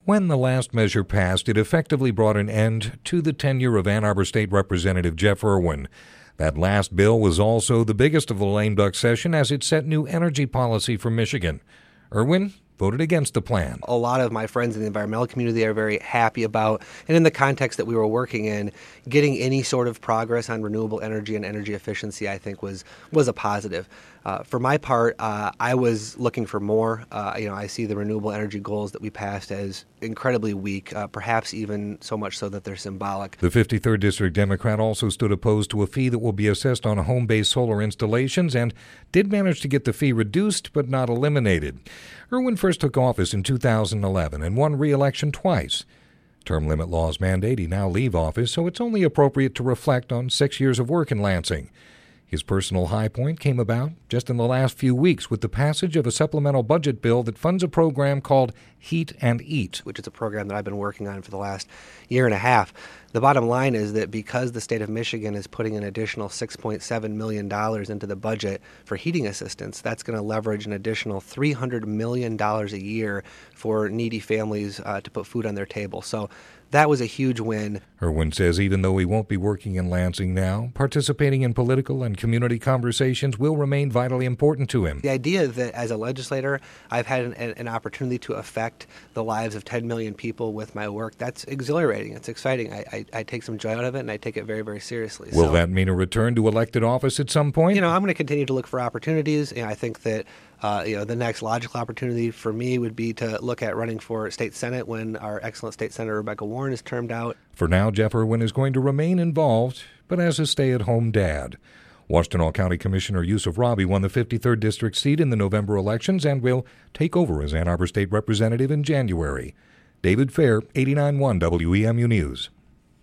When the last measure passed, it effectively brought an end to the tenure of Ann Arbor State Representative Jeff Irwin. That last bill was also the biggest of the lame duck session as it set new energy policy for Michigan. Irwin voted against the plan. A lot of my friends in the environmental community are very happy about, and in the context that we were working in, getting any sort of progress on renewable energy and energy efficiency, I think was a positive. For my part, I was looking for more. I see the renewable energy goals that we passed as incredibly weak, perhaps even so much so that they're symbolic. The 53rd District Democrat also stood opposed to a fee that will be assessed on home-based solar installations and did manage to get the fee reduced but not eliminated. Irwin first took office in 2011 and won re-election twice. Term limit laws mandate he now leave office, so it's only appropriate to reflect on 6 years of work in Lansing. His personal high point came about just in the last few weeks with the passage of a supplemental budget bill that funds a program called Heat and Eat, which is a program that I've been working on for the last year and a half. The bottom line is that because the state of Michigan is putting an additional $6.7 million into the budget for heating assistance, that's going to leverage an additional $300 million a year for needy families to put food on their table. So that was a huge win. Irwin says even though he won't be working in Lansing now, participating in political and community conversations will remain vitally important to him. The idea that as a legislator, I've had an opportunity to affect the lives of 10 million people with my work, that's exhilarating. It's exciting. I take some joy out of it, and I take it very, very seriously. Will that mean a return to elected office at some point? I'm going to continue to look for opportunities. I think that the next logical opportunity for me would be to look at running for state senate when our excellent state senator Rebecca Warren is termed out. For now, Jeff Irwin is going to remain involved, but as a stay-at-home dad. Washtenaw County Commissioner Yusuf Rabi won the 53rd District seat in the November elections and will take over as Ann Arbor State Representative in January. David Fair, 89.1 WEMU News.